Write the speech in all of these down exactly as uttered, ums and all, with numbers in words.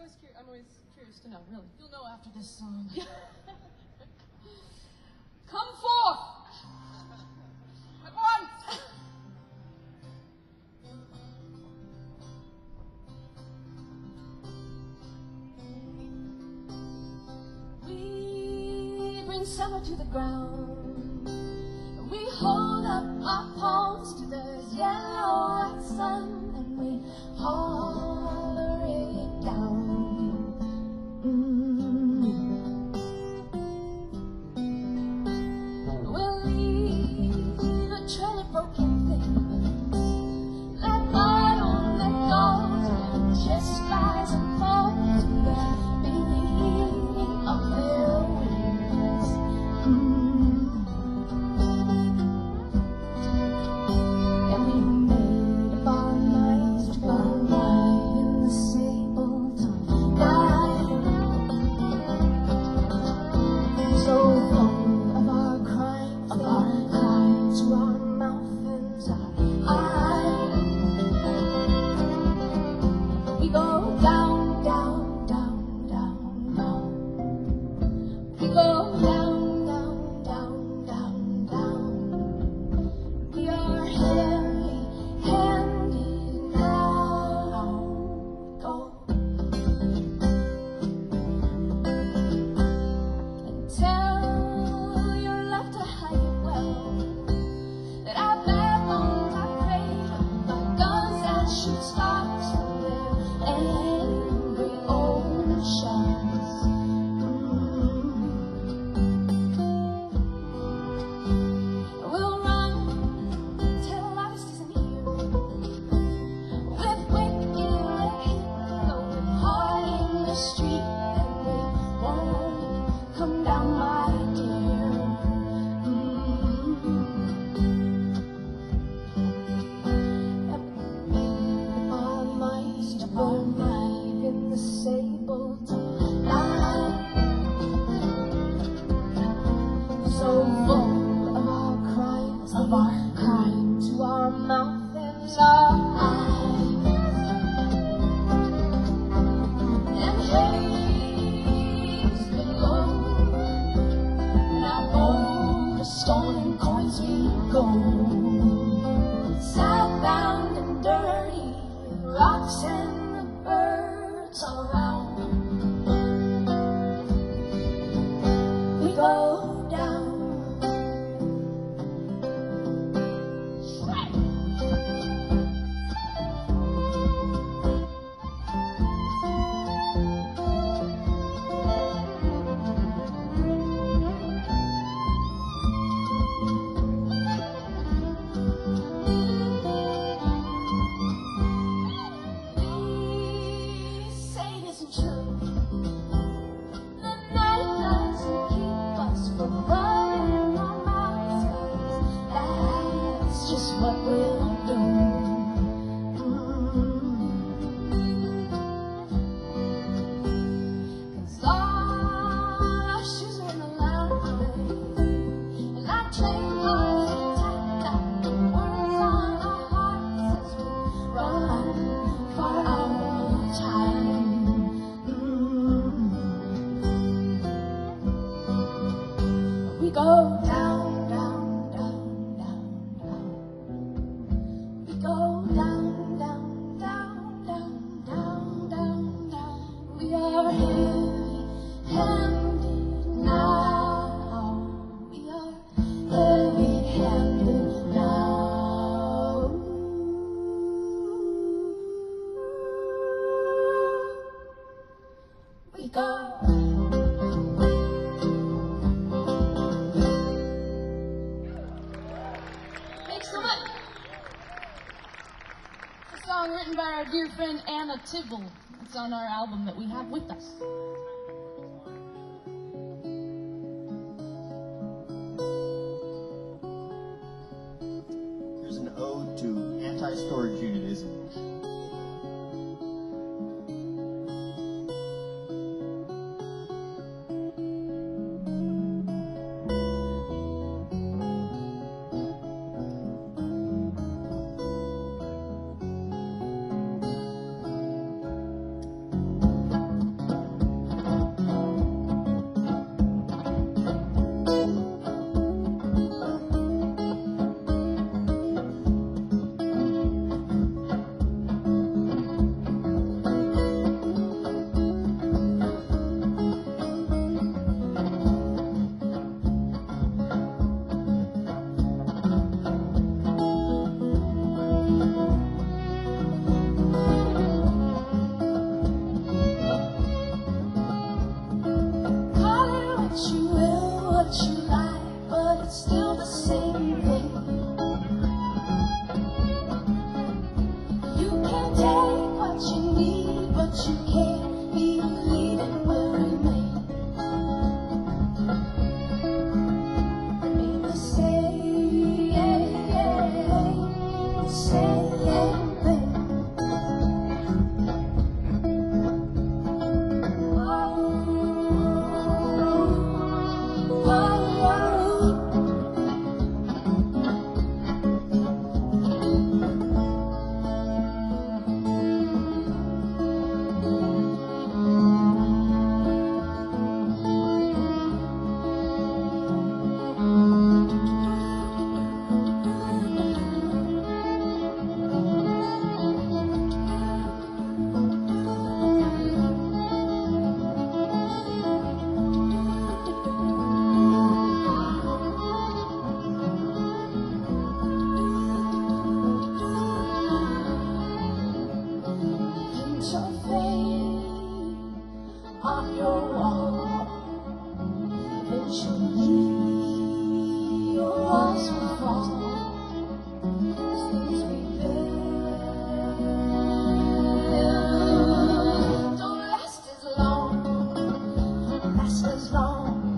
always curious, I'm always curious to know, really. You'll know after this song. Come forth! At once! We bring summer to the ground. We hold up our palms to the yellow sun, and we holler it down. Mm. We'll leave a trail of broken things, let bottle, let go, just rise and fall to the beating of their wings. Mm. Written by our dear friend Anna Tibble. It's on our album that we have with us. Here's an ode to anti-storage unionism. on your wall. Eventually, your walls will fall. Things we build don't last as long, last as long.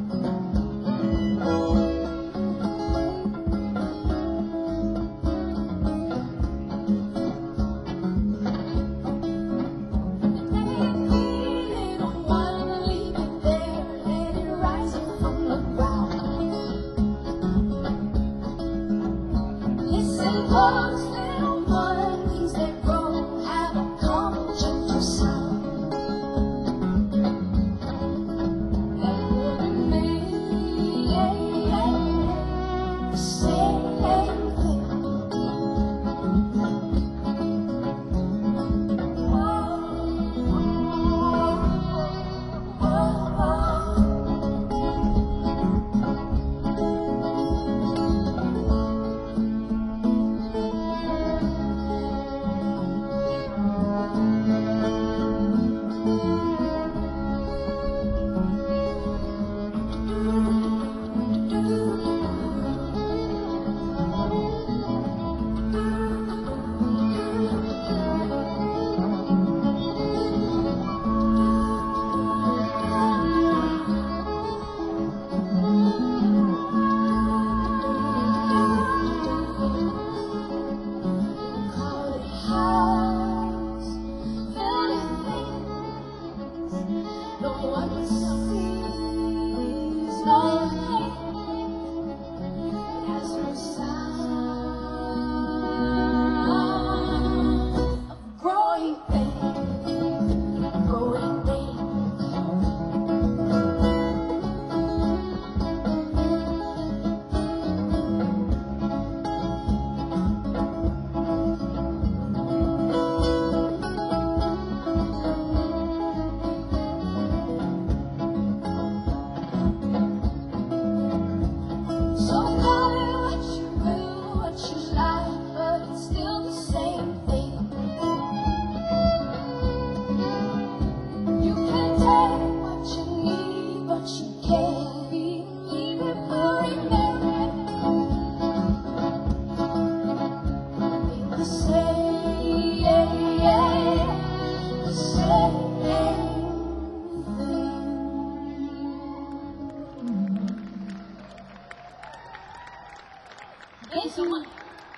Thank you so much.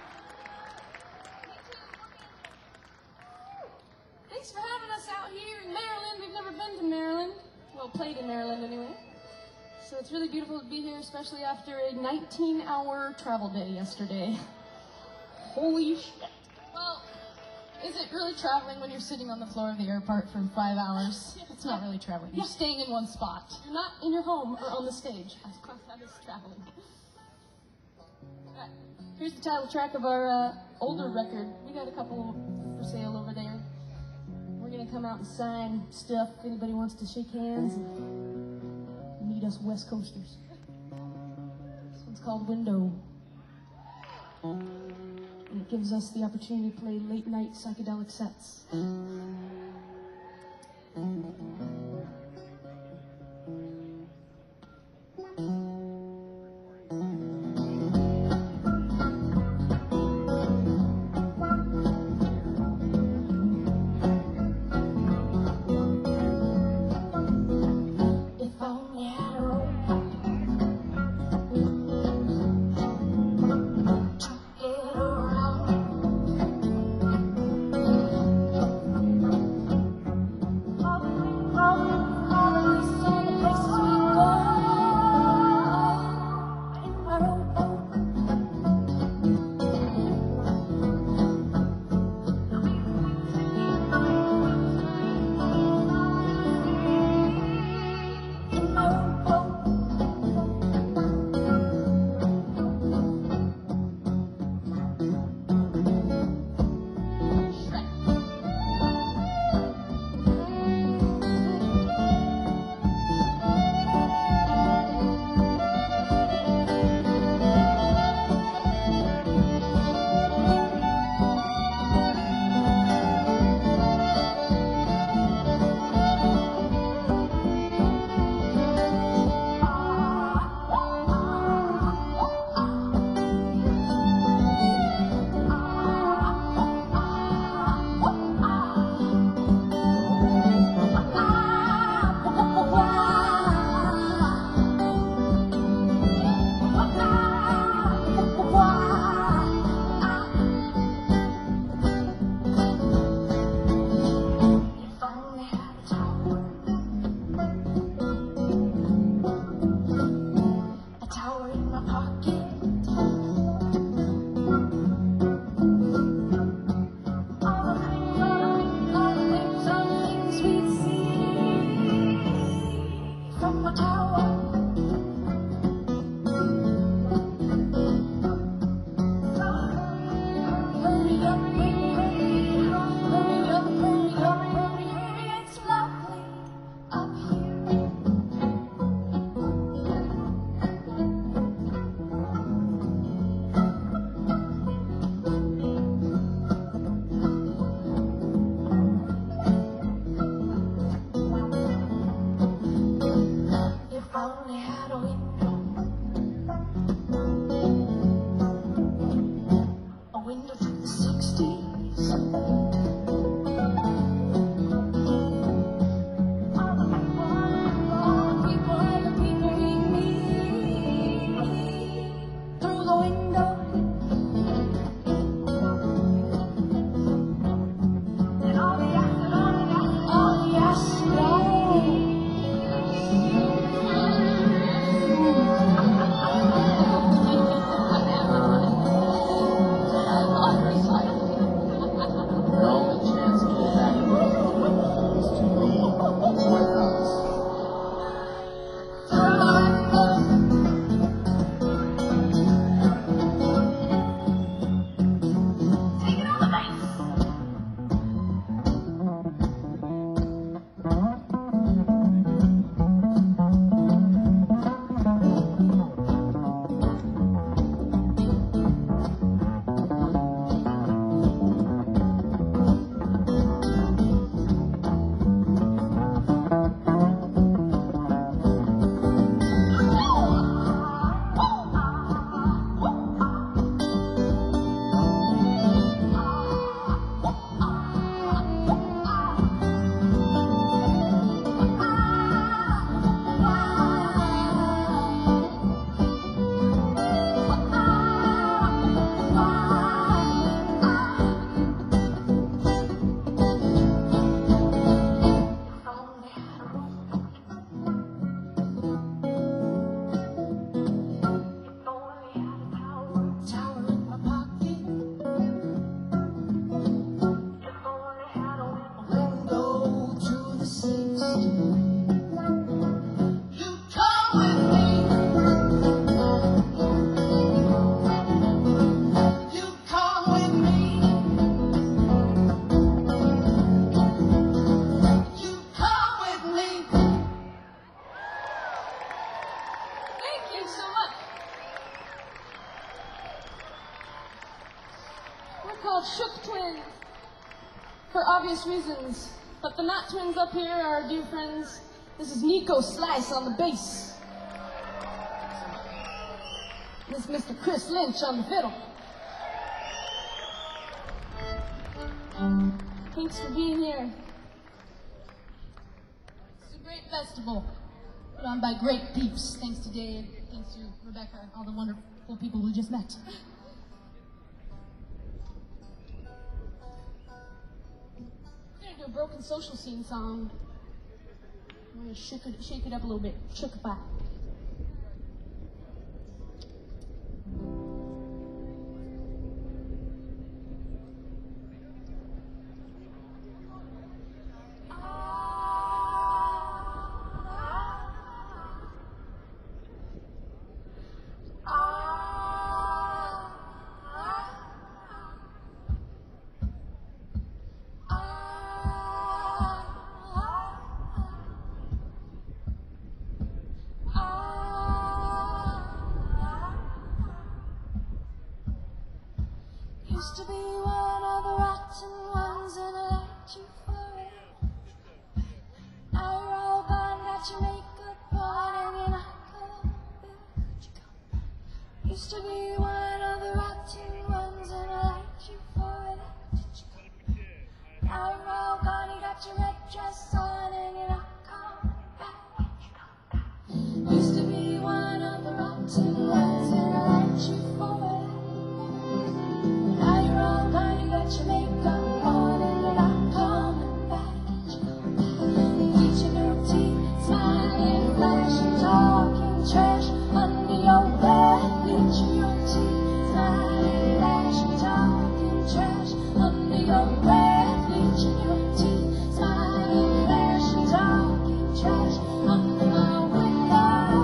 Thanks for having us out here in Maryland. We've never been to Maryland. Well, played in Maryland anyway. So it's really beautiful to be here, especially after a nineteen hour travel day yesterday. Holy shit. Well, is it really traveling when you're sitting on the floor of the airport for five hours? It's not really traveling. You're staying in one spot. You're not in your home or on the stage. That is traveling. Right. Here's the title track of our uh, older record. We got a couple for sale over there. We're gonna come out and sign stuff if anybody wants to shake hands and meet us West Coasters. This one's called Window. And it gives us the opportunity to play late night psychedelic sets. You come with me. You come with me. You come with me. Thank you so much. We're called Shook Twins for obvious reasons, but the not twins up here are our dear friends. This is Nico Slice on the bass. This is Mister Chris Lynch on the fiddle. Thanks for being here. It's a great festival put on by great peeps. Thanks to Dave, thanks to Rebecca, and all the wonderful people we just met. We're gonna do a broken social scene song. We're gonna shake it, shake it up a little bit. Shook-a-bye. Used to be one of the rotten ones, and I liked you for it. Now you're all gone, got your makeup on, and you're not gonna let you go. Used to be one of the rotten ones, and I liked you for it. Now you're all gone, you got your red dress on, and you're not coming back. Used to be one of the rotten ones, and I liked you for it. Now you're all gone, you got your makeup on, and you're not coming back. Bleaching your teeth, smiling, flashing, talking trash under your breath. Bleaching your teeth, smiling, flashing, talking trash under your breath. Bleaching your teeth, smiling, flashing, talking trash under my window.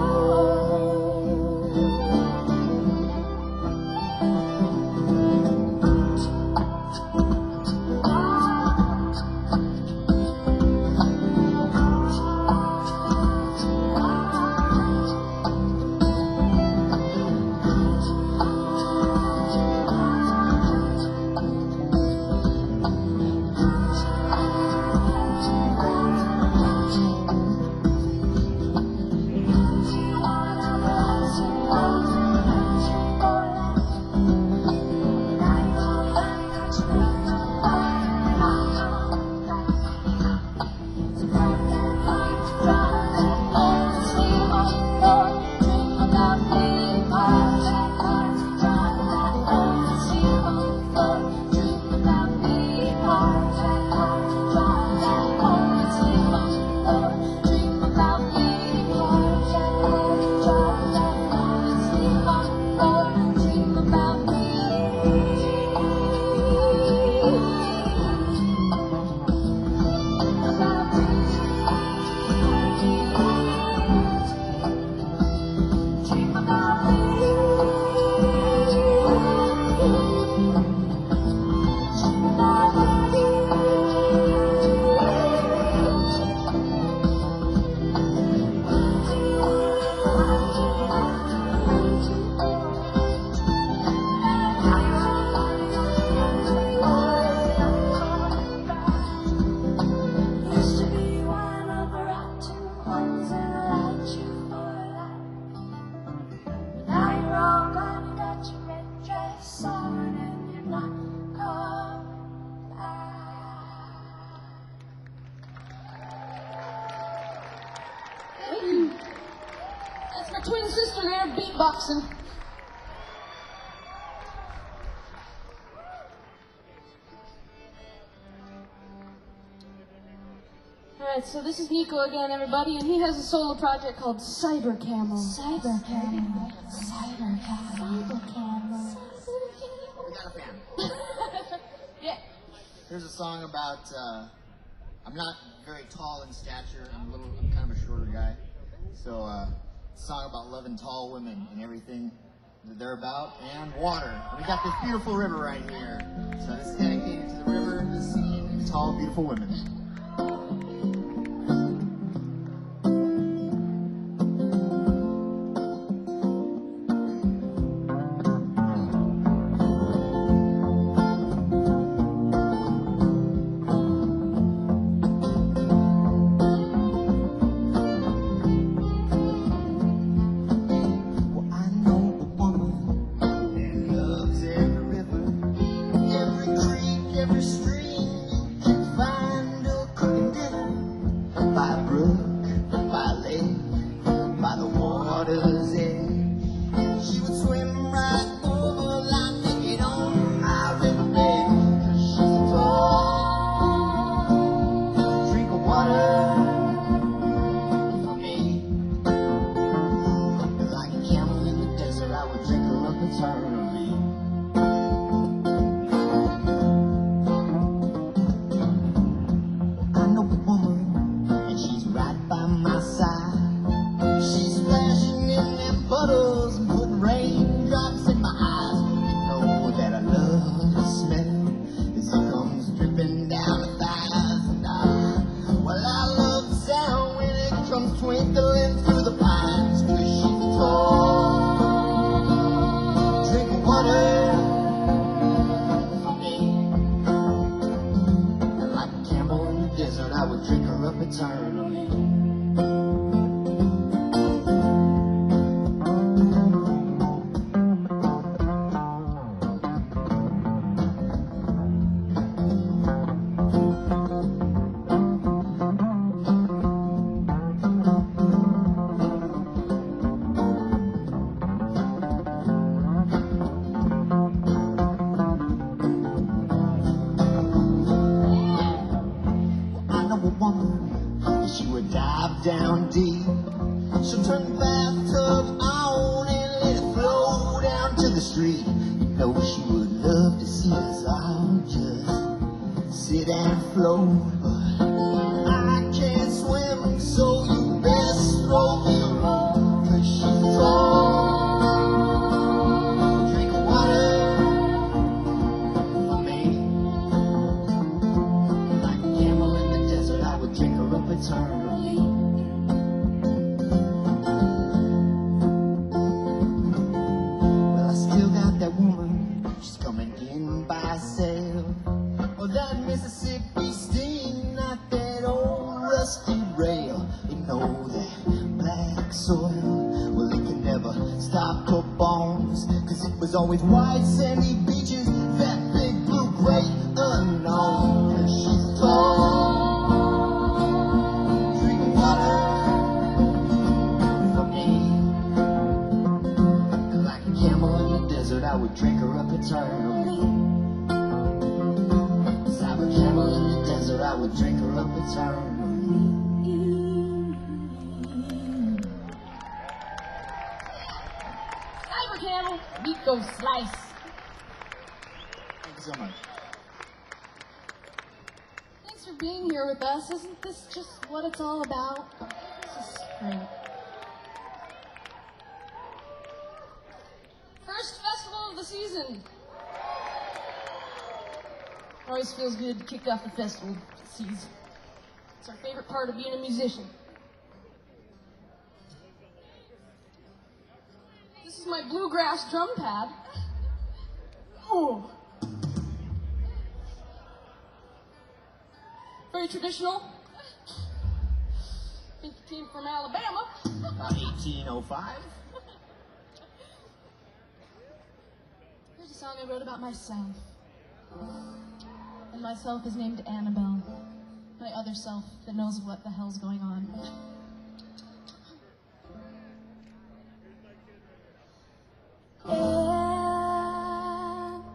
Twin sister there beatboxing. Alright, so this is Nico again, everybody, and he has a solo project called Cyber Camel. Cyber Camel. Cyber Camel. Cyber Camel. We got a fan. Yeah. Here's a song about uh, I'm not very tall in stature. I'm a little, I'm kind of a shorter guy. So, uh, song about loving tall women and everything that they're about, and water. And we got this beautiful river right here. So this is dedicated to the river, the sea, and tall, beautiful women. Down deep, she'll turn the bathtub on and let it flow down to the street. You know she would love to see us all just sit and float, but I can't swim, so you best throw me a rope, 'cause she's tall. Drink water for me. Like a camel in the desert, I would drink her up eternally. Mississippi steam, not that old rusty rail. You know that black soil, well it can never stop her bones, 'cause it was always white sandy beaches, that big blue great unknown. And she's tall, drinking water for me. And like a camel in the desert, I would drink her up eternally. I would drink her up eternally. Cyber Camel, Nico Slice. Thank you so much. Thanks for being here with us. Isn't this just what it's all about? This is great. First festival of the season. Always feels good to kick off the festival season. It's our favorite part of being a musician. This is my bluegrass drum pad. Oh. Very traditional. I think it came from Alabama. About eighteen oh five. Here's a song I wrote about myself. And myself is named Annabelle. My other self that knows what the hell's going on. Annabelle,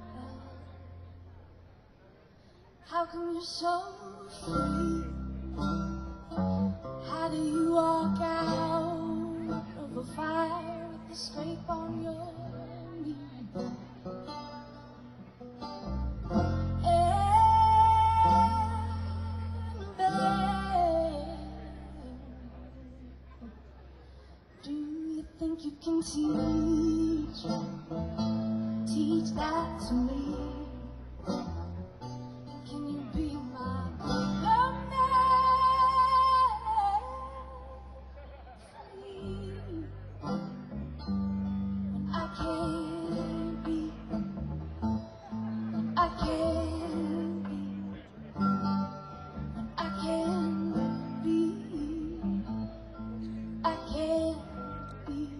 how come you're so free? How do you walk out of a fire with a scrape on your knee? Annabelle, think you can teach, teach that to me? Can you be my love when I can't be, I can't be, I can't be, I can't be.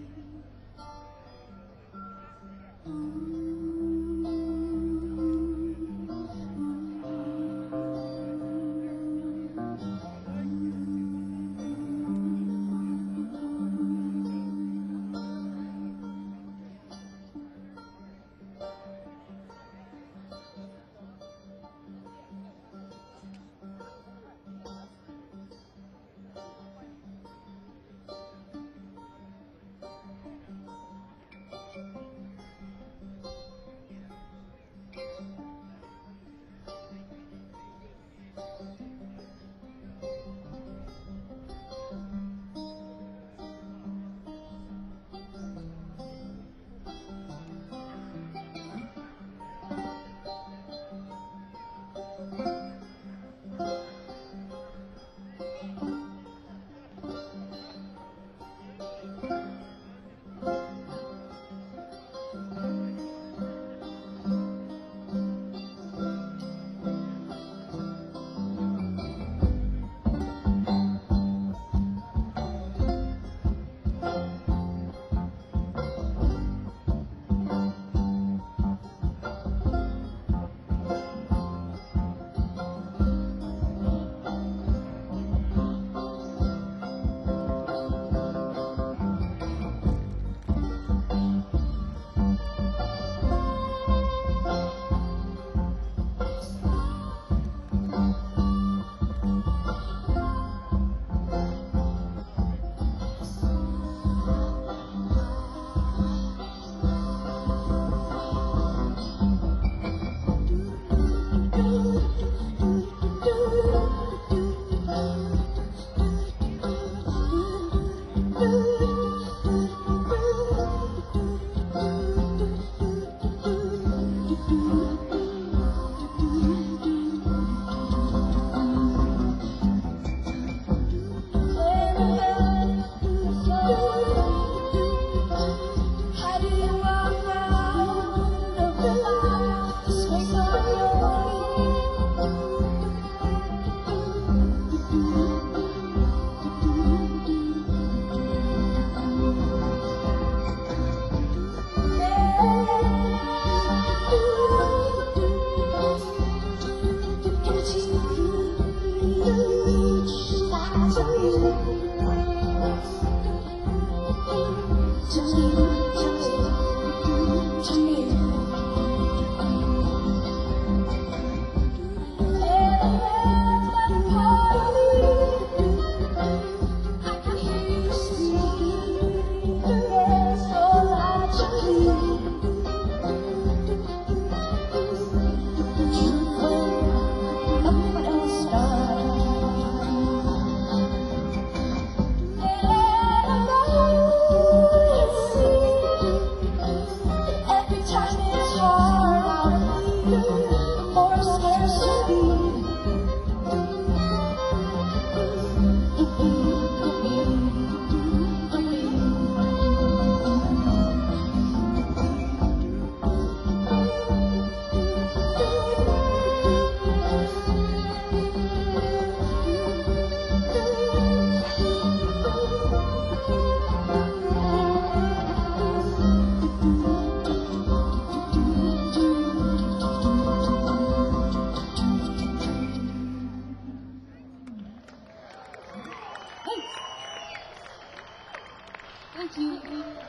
Thank you.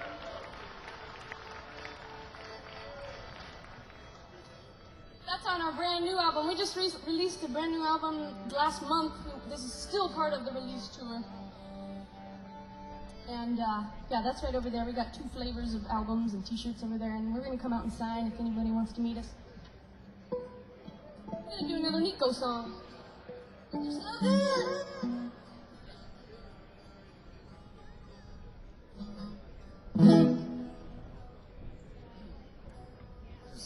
That's on our brand new album. We just re released a brand new album last month. This is still part of the release tour. And uh, yeah, that's right over there. We got two flavors of albums and t-shirts over there, and we're gonna come out and sign if anybody wants to meet us. We're gonna do another Nico song. Just a little bit.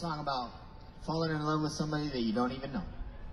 song about falling in love with somebody that you don't even know.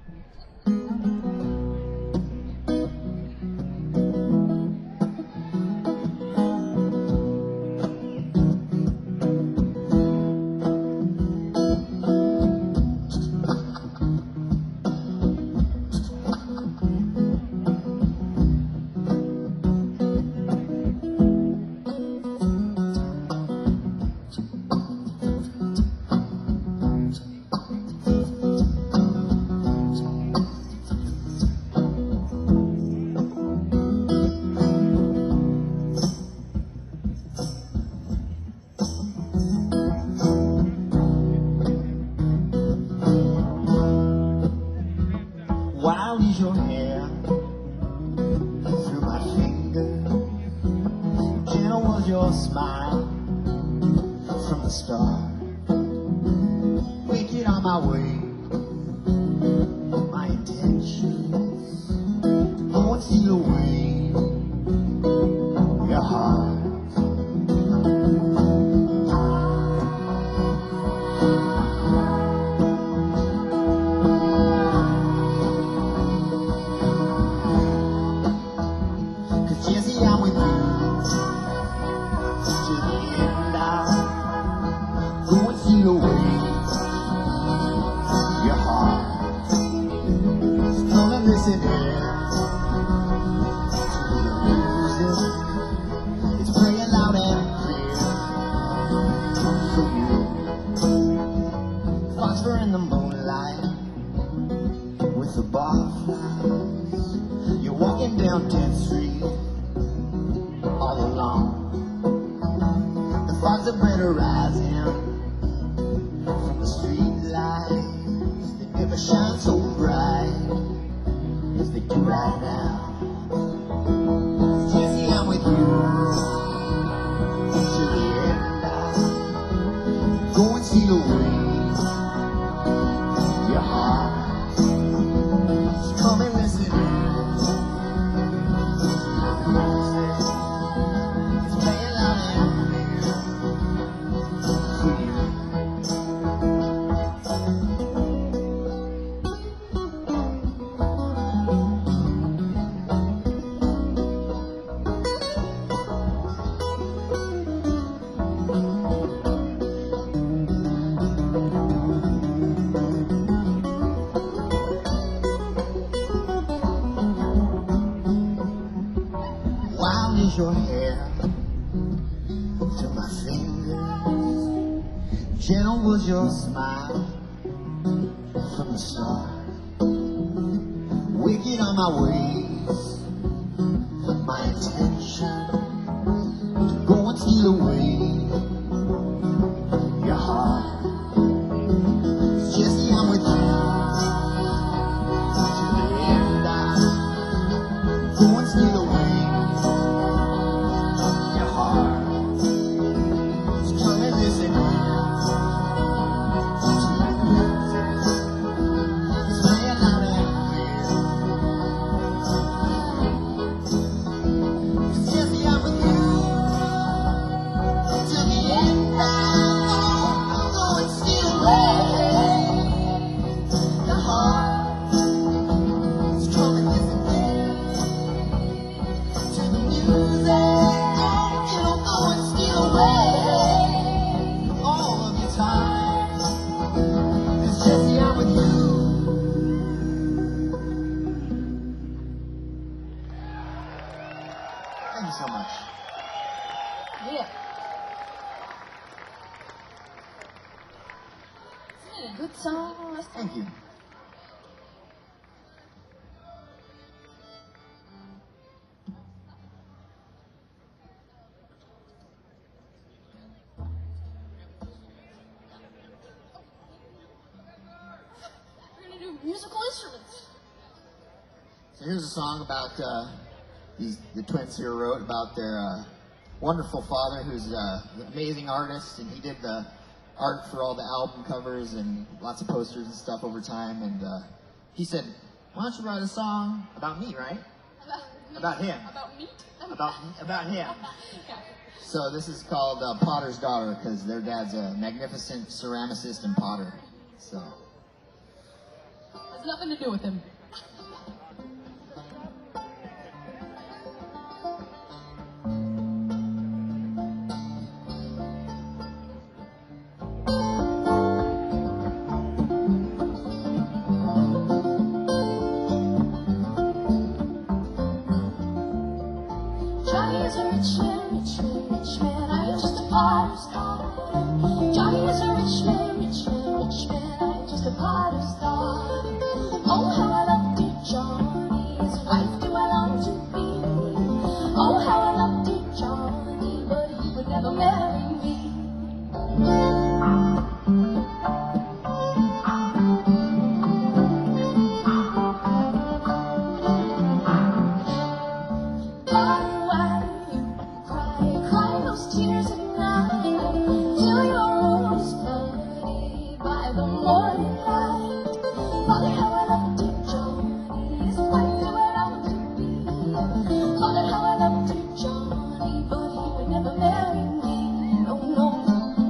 Wild is your hair through my finger. Gentle was your smile from the start. Wicked on my way, my intentions. I won't steal away your heart. Jesse, I'm with you to the end. I'll go and steal away your heart. So come and listen here to the music. It's playing loud and clear for you. Phosphor in the moonlight with the barflies. You're walking down tenth Street all alone. The fogs of red are rising from the street lights. They never shine so bright as they do right now. Jesse, I'm with you till the end. I'll go and steal away your heart. So come and listen. Wild is your hair to my fingers. Gentle was your smile from the start. Wicked on my ways, my intention to go and steal away your heart. Jesse, I'm with you to the end. I'll go and steal away. Thank you so much. Yeah. Isn't it a good song? Thank you. We're gonna do musical instruments. So here's a song about uh, these the twins here wrote about their uh, wonderful father, who's uh, an amazing artist, and he did the art for all the album covers and lots of posters and stuff over time. And uh, he said, "Why don't you write a song about me, right? About, About him. About meat? About about him." Yeah. So this is called uh, Potter's Daughter because their dad's a magnificent ceramicist and potter. So Has nothing to do with him. Johnny is a rich man, rich man, rich man. I am just a potter's daughter. Johnny is a rich man, rich man, rich man. I am just a potter's daughter. Oh, how I love dear Johnny. His wife do I long to be. Oh, how I love dear Johnny, but he would never marry me. Potter, why do you cry? Cry those tears at night till your room is flooded by the morning light. Father, how I love dear Johnny, his wife do I long to be. Father, how I love dear Johnny, but he would never marry me. No, no.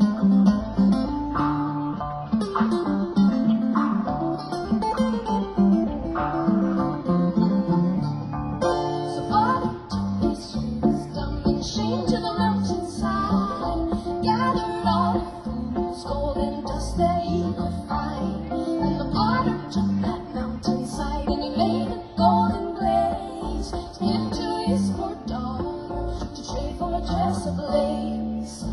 So Father took his wisdom and shame to the mountainside, gathered all the fool's gold and dust that he could find. And the potter took that mountainside and he made a golden glaze to give to his poor daughter to trade for a dress of lace.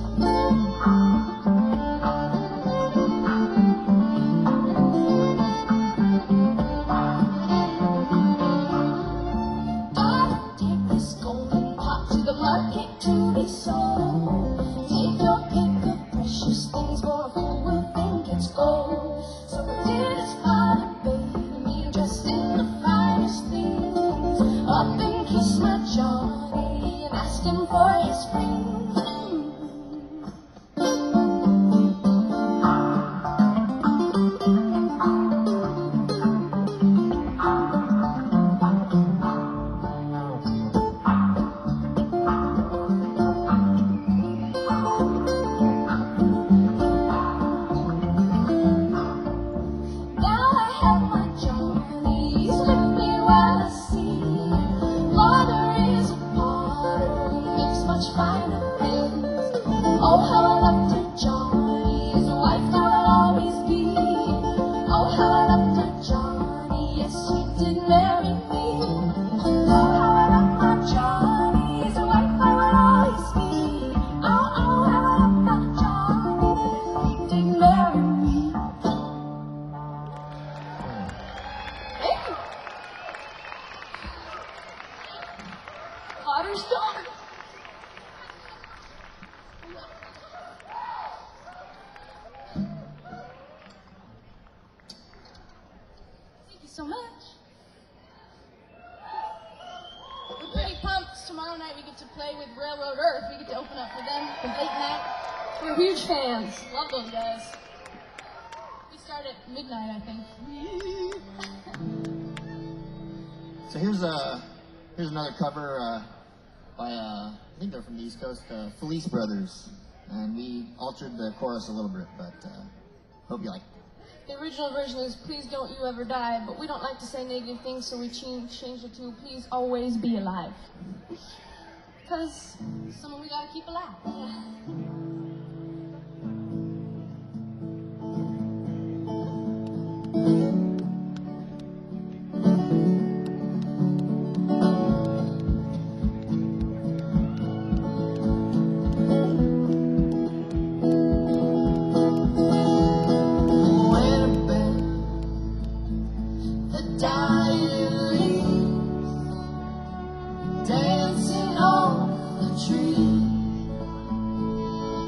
Daughter, take this golden pot to the market to be sold. Take your pick of precious things, for a fool will think it's gold. So did his father bade me, dressed in the finest things, up and kissed my Johnny and asked him for his ring. Now I have my Johnny, he's with me while I see. Father is a potter, he makes much finer things. Oh, how I love dear Johnny, his wife I will always be. Oh, how I love dear Johnny, yes, he did marry me. Oh, how I love my Johnny, his wife I will always be. Oh, oh, how I love my Johnny, he did marry me. Thank you. Potter's daughter. Thank you so much. We're pretty pumped. Tomorrow night we get to play with Railroad Earth. We get to open up for them for late night. We're huge fans. Love those guys. We start at midnight, I think. So here's a here's another cover uh, by uh, I think they're from the East Coast, uh, Felice Brothers, and we altered the chorus a little bit, but uh, hope you like it. The original version is "Please Don't You Ever Die," but we don't like to say negative things, so we change changed it to "Please Always Be Alive," because someone we gotta keep alive. Yeah. When a band, the dying leaves, dancing on the tree.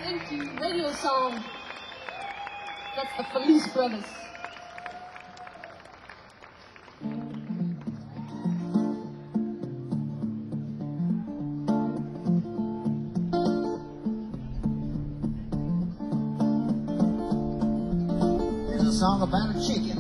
Thank you. Radio song. That's the Felice Brothers. Here's a song about a chicken.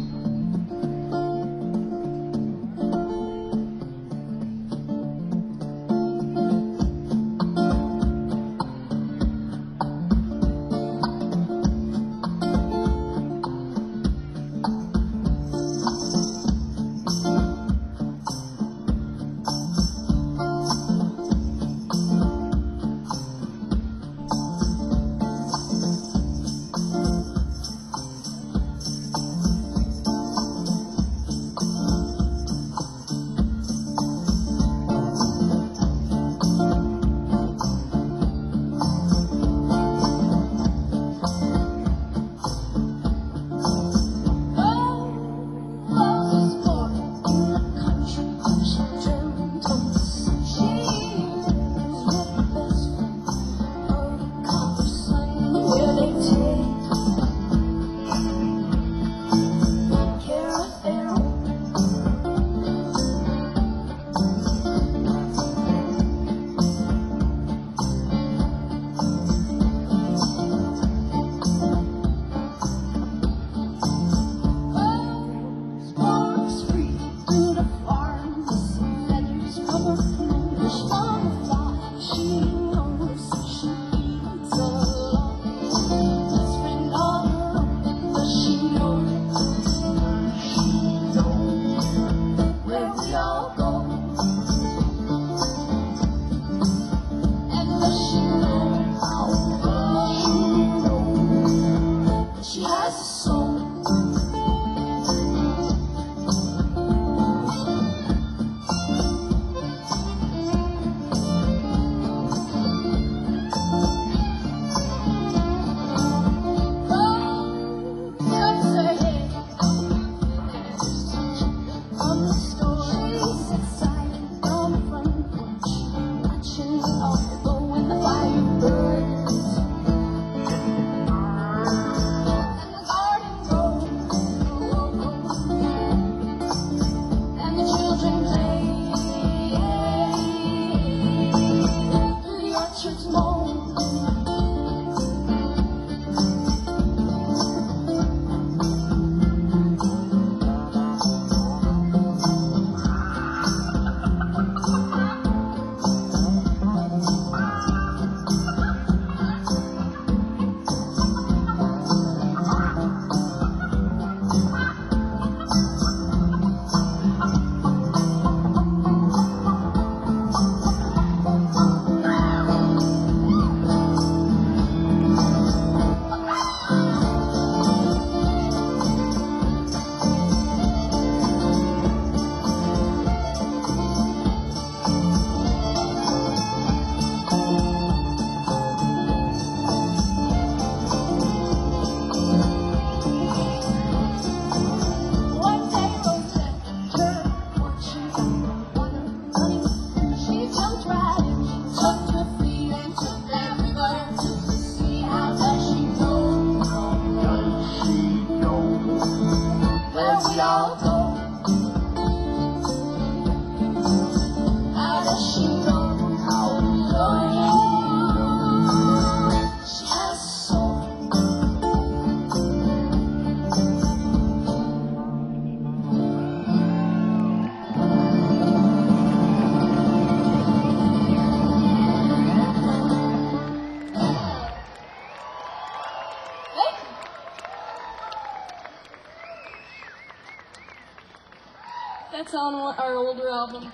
That's on our older album.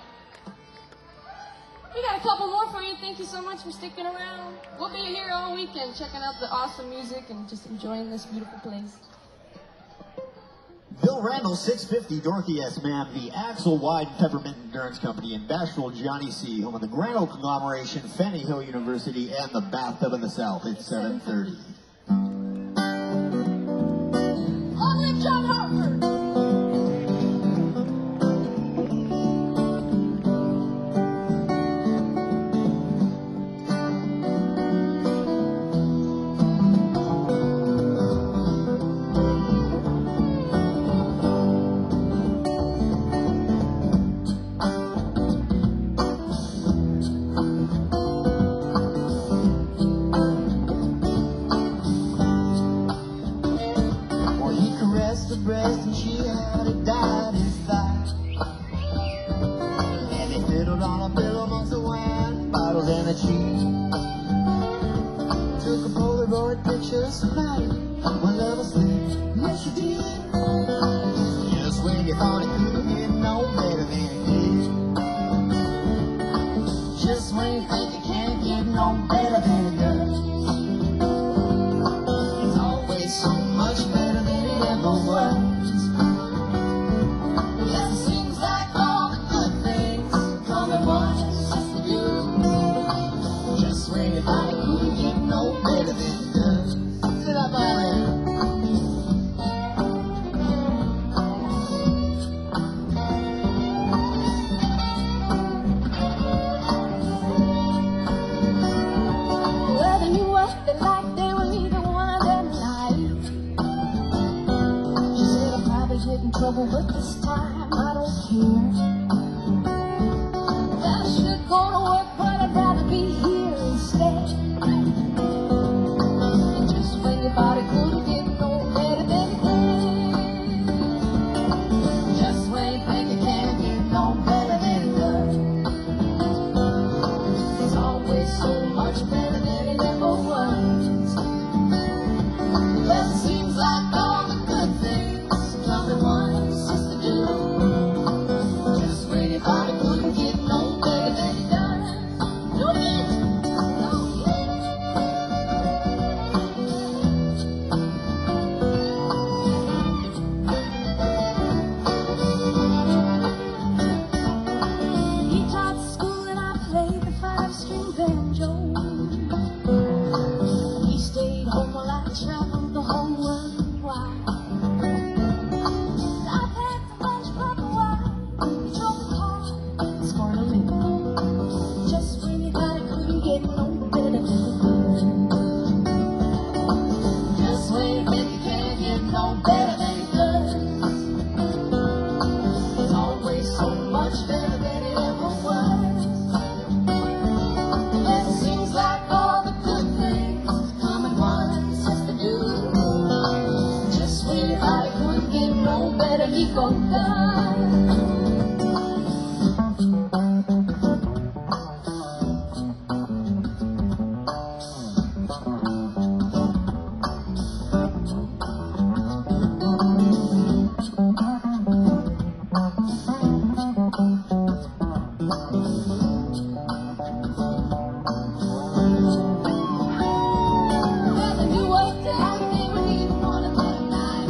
We got a couple more for you. Thank you so much for sticking around. We'll be here all weekend checking out the awesome music and just enjoying this beautiful place. Bill Randall, six fifty, Dorothy S. Mann, the Axel Wide Peppermint Endurance Company, and Bashful Johnny C., home of the Grand Old Conglomeration, Fanny Hill University, and the Bathtub of the South. It's seven thirty. Long live John Hartford! pictures flying while love was there. Yes, you did. Just when you thought it couldn't get no better than it did. Just when you think it can't get no better than it does. It's always so much better than it ever was. Yes, it seems like all the good things come at once. Just to do. Just when you thought it couldn't get no better than it does. Sit up all there. Whether you up the light, they were neither one of them light. She said I'll probably get in trouble, but this time I don't care. Well, I should go to work, but I'd rather be here instead. And just when you thought it couldn't get no better than it did. Just when you think it can't get no better than it does. It's always so much better than it ever was. Well, it seems like all the good things come at once just to do. Just when you thought it couldn't get no better than it does. No hit! No hit! He taught school and I played the five-string banjo. He stayed home while I traveled the whole world wide. I packed a lunch for the wild. He drove the car, scored a win. Just when you thought it couldn't get no better than it could. Just when you think it can't get no better than it does. It's always so much better than it ever was. And it seems like all the good things come at once just to do. Just when you thought it couldn't get no better, he gon' die. Whether you worked out, they were neither one of them night.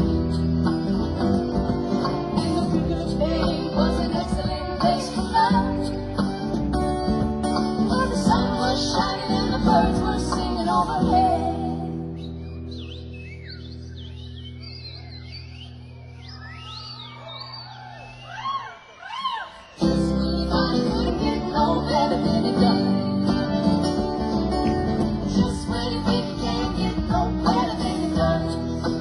And the good day was an excellent place for love. Where the sun was shining and the birds were singing overhead. Just when you thought it couldn't get no better than it does. Just when you think it can't get no better than it does.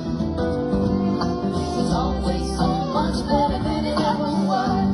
It's always so much better than it ever was.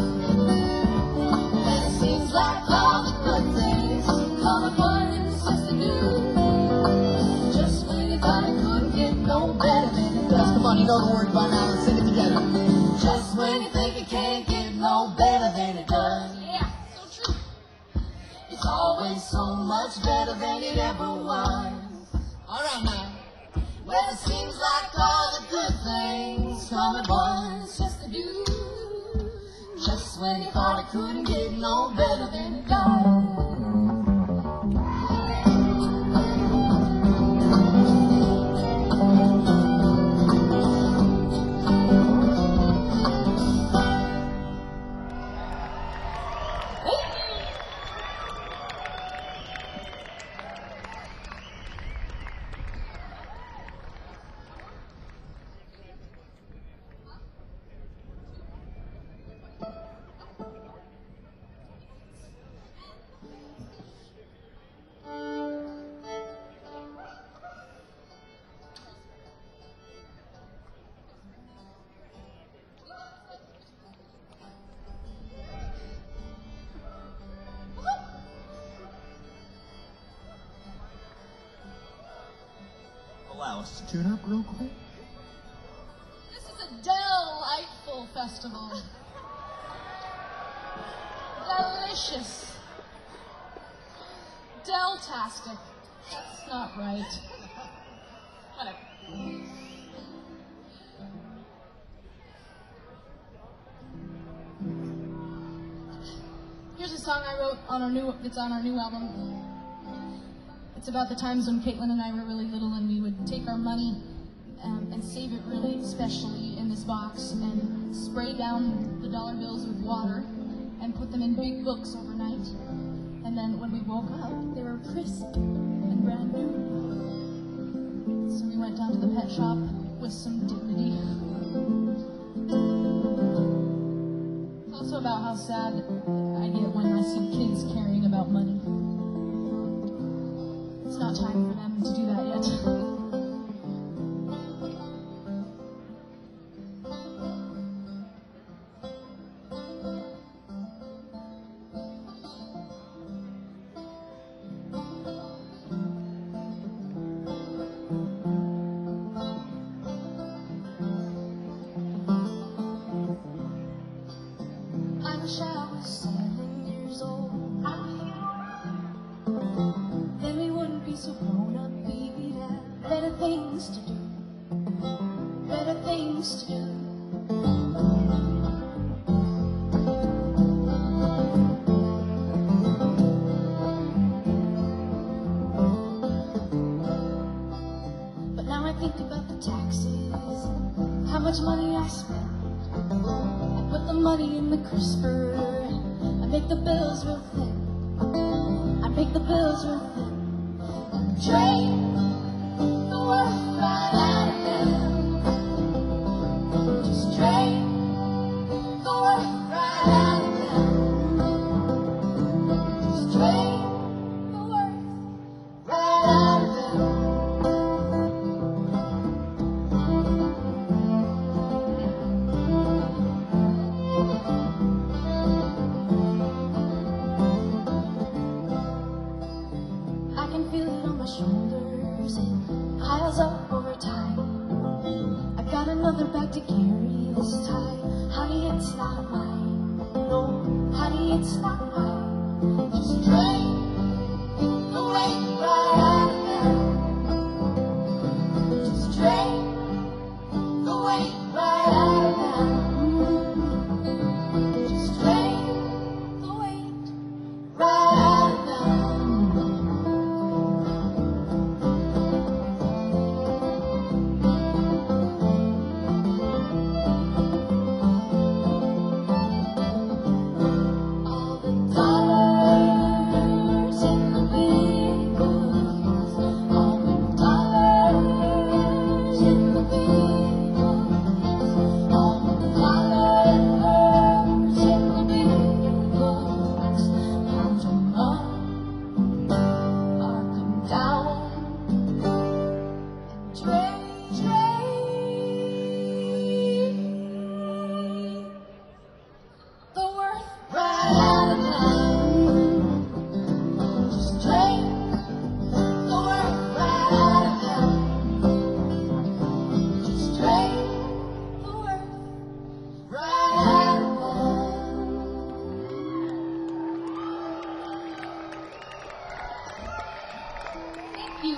And it seems like all the good things come at once just to do. Just when you thought it couldn't get no better than it does. Come on, you know the words by now. Let's sing it together. Just when you think it can't get no better than it does. Yeah, so true. It's always so much better than it ever was. All right, now. Well, it seems like all the good things come at once just to do. Just when you thought it couldn't get no better than it does. Allow us to tune up real quick. This is a delightful festival. Delicious. Deltastic. That's not right. song I wrote on our new, it's on our new album. It's about the times when Caitlin and I were really little and we would take our money um, and save it really specially in this box and spray down the dollar bills with water and put them in big books overnight. And then when we woke up, they were crisp and brand new. So we went down to the pet shop with some dignity. It's also about how sad I get when I see kids caring about money. It's not time for them to do that yet. I wish I was seven years old. Then we wouldn't be so grown up, we'd have better things to do. Better things to do. But now I think about the taxes, how much money I spent. I put the money in the crisper, I make the bills real thin. I make the bills real thin. And drain the worth right out of them. Just drain the worth right out of them. Just drain the worth right out of them. I can feel it on my shoulders, it piles up over time. I've got another bag to carry this time. Honey, it's not mine. No, honey, it's not mine. Just drain the weight right out of them. Just drain the weight right out of them. Just drain the weight right out of them. All the dollars in the big books, all the dollars in the big books, all the dollars in the big books, count them up, mark them down, and drain, drain the worth right out of them. Just drain the worth right out of them. Just drain the worth right out of them. Thank you.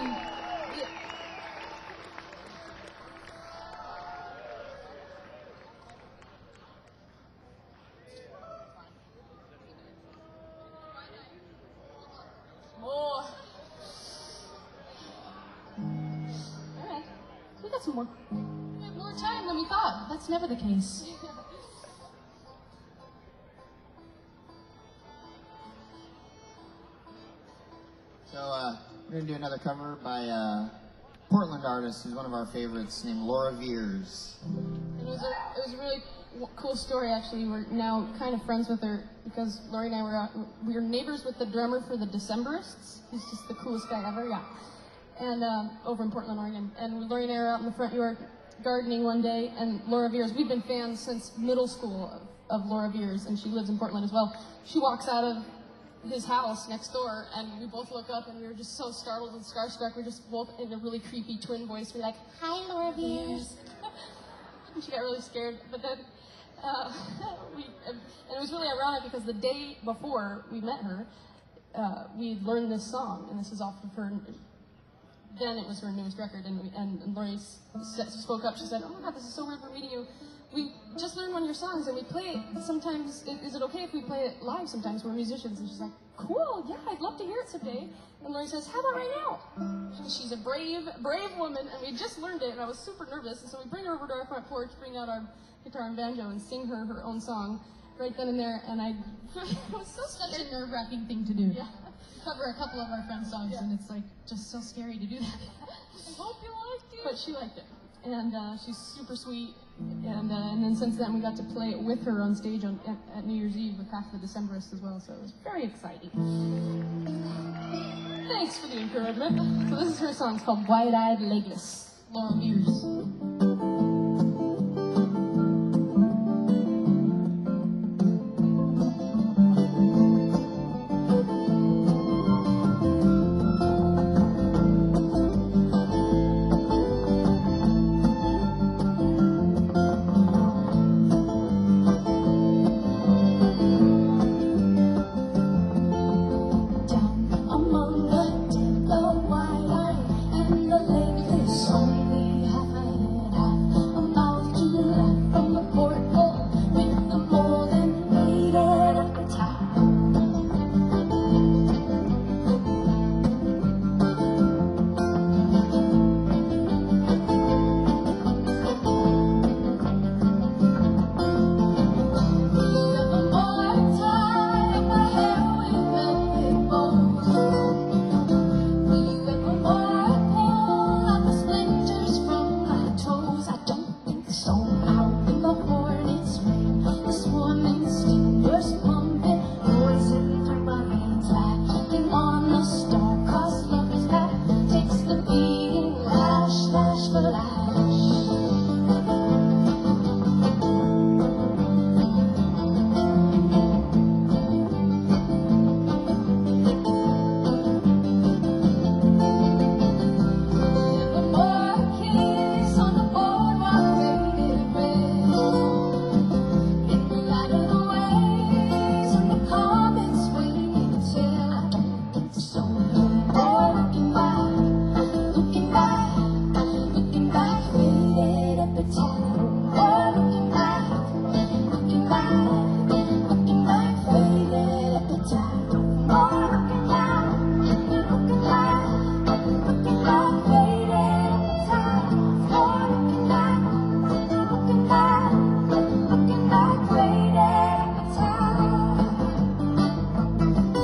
More. Alright, we got some more. We have more time than we thought. That's never the case. So uh, we're gonna do another cover by a Portland artist who's one of our favorites, named Laura Veers. It was a, it was a really w- cool story, actually. We're now kind of friends with her because Lori and I were out, we were neighbors with the drummer for the Decemberists. He's just the coolest guy ever, yeah. And uh, over in Portland, Oregon. And Lori and I were out in the front yard gardening one day, and Laura Veers, we've been fans since middle school of, of Laura Veers, and she lives in Portland as well. She walks out of his house next door, and we both look up, and we were just so startled and starstruck. We're just both in a really creepy twin voice. We're like, "Hi, Laura Veers." And she got really scared, but then uh, we, and it was really ironic because the day before we met her, uh, we learned this song, and this is off of her then it was her newest record, and, and, and Lori s- s- spoke up. She said, "Oh my God, this is so weird for meeting you. We just learned one of your songs, and we play it sometimes. Is it okay if we play it live sometimes? We're musicians." And she's like, "Cool, yeah, I'd love to hear it someday." And Lori says, "How about right now?" She's a brave, brave woman, and we just learned it, and I was super nervous. And so we bring her over to our front porch, bring out our guitar and banjo, and sing her her own song right then and there. And I it was so Such scary. a nerve-wracking thing to do. Yeah. Cover a couple of our friends' songs, Yeah. and it's like just so scary to do that. I hope you liked it. But she liked it. And uh, she's super sweet. And uh, and then since then, we got to play it with her on stage on, at, at New Year's Eve with half the Decemberists as well. So it was very exciting. Thanks for the encouragement. So this is her song. It's called Wide-Eyed Legless. Laurel Ears. Down among the dead, the wide-eyed and the legless, only half and half, a mouth to laugh from the porthole with the more than needed appetite. Never more tie my hair with velvet bows. Will you ever more pull out the splinters from my toes? I don't think so. Out in the hornet's wing, the swarming stingers pumping poison through my veins, lacking on the star-crossed lover's back, takes the beating lash, lash for lash. Never more kiss on the boardwalk faded red. In the light of the waves and the comets waiting till I don't think so. More looking back, looking back, looking back, faded epitaph. More looking back, looking back, looking back, faded epitaph. More looking back, looking back. Looking back, faded epitaph. More looking back, looking back, looking back, faded epitaph.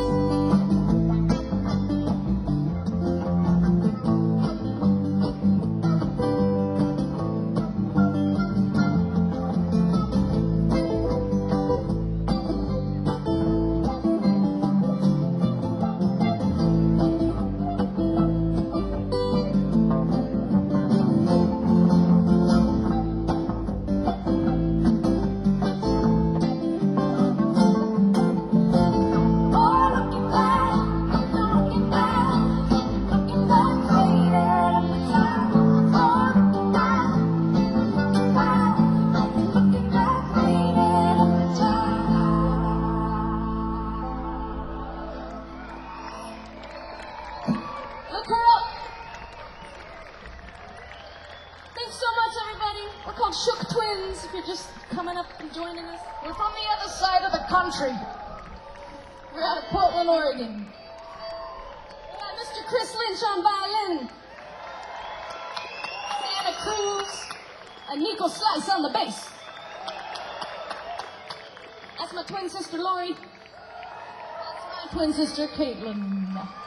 More looking back, looking back, looking back, faded epitaph. More looking back, looking back, looking back, faded epitaph. Look her up. Thanks so much, everybody. We're called Shook Twins. If you're just coming up and joining us, we're from the other side of the country. We're out of Portland, Oregon. We got Mister Chris Lynch on violin, Santa Cruz, and Nico Slice on the bass. That's my twin sister Lori. That's my twin sister Caitlin.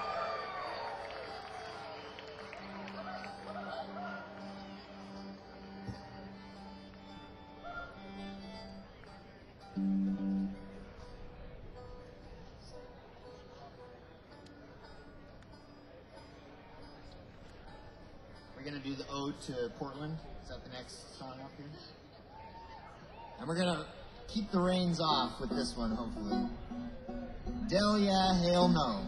We're gonna do the ode to Portland. Is that the next song up here? And we're gonna keep the reins off with this one, hopefully. Del yeah, hail no.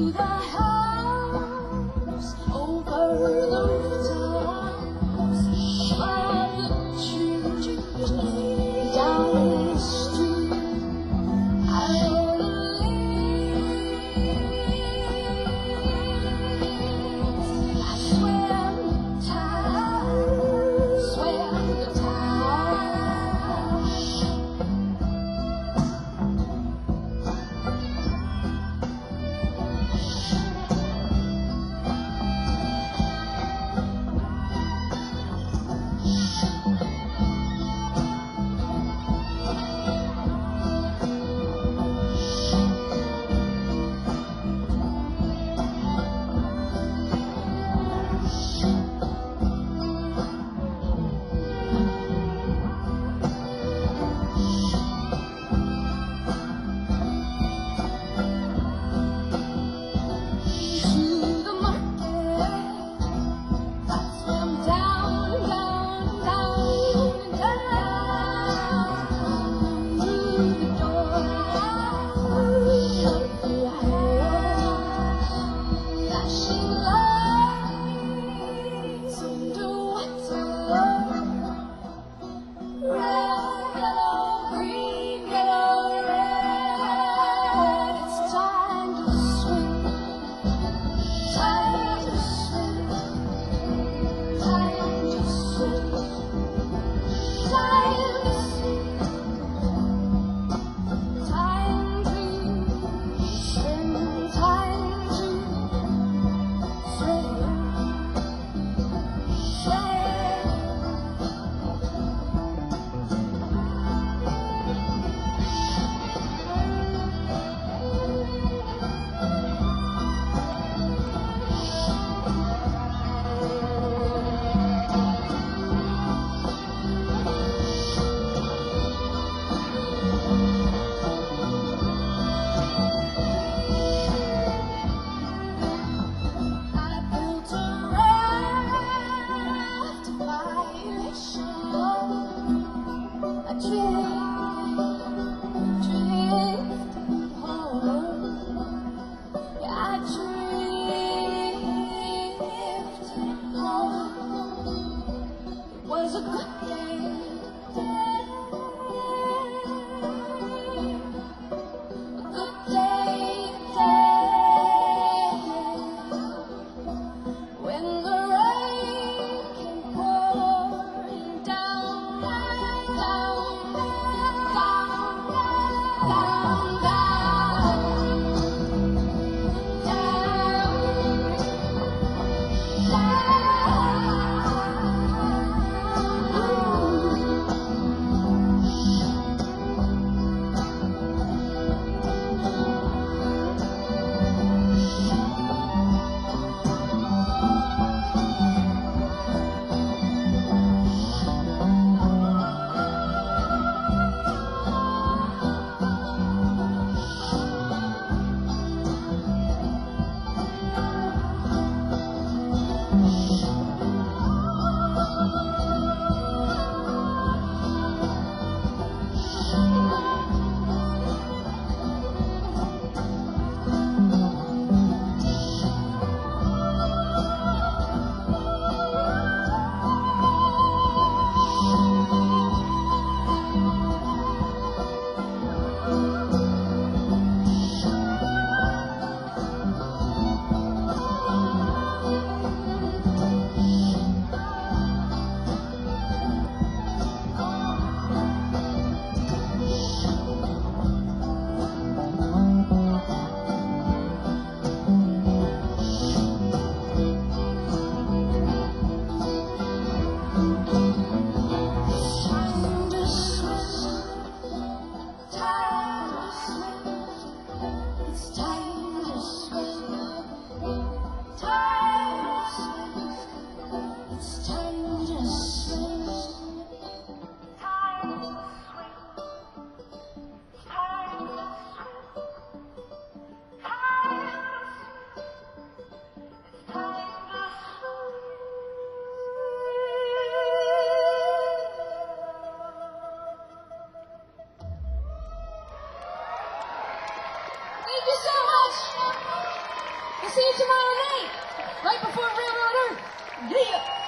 the house over the rooftops of the church down the street. I wanna leave. I swam tired, swam tired. Was a good day, a good day, day. When the rain came pouring down, down, down, down, Thank you so much. We'll see you tomorrow night, right before Railroad Earth. Yeah.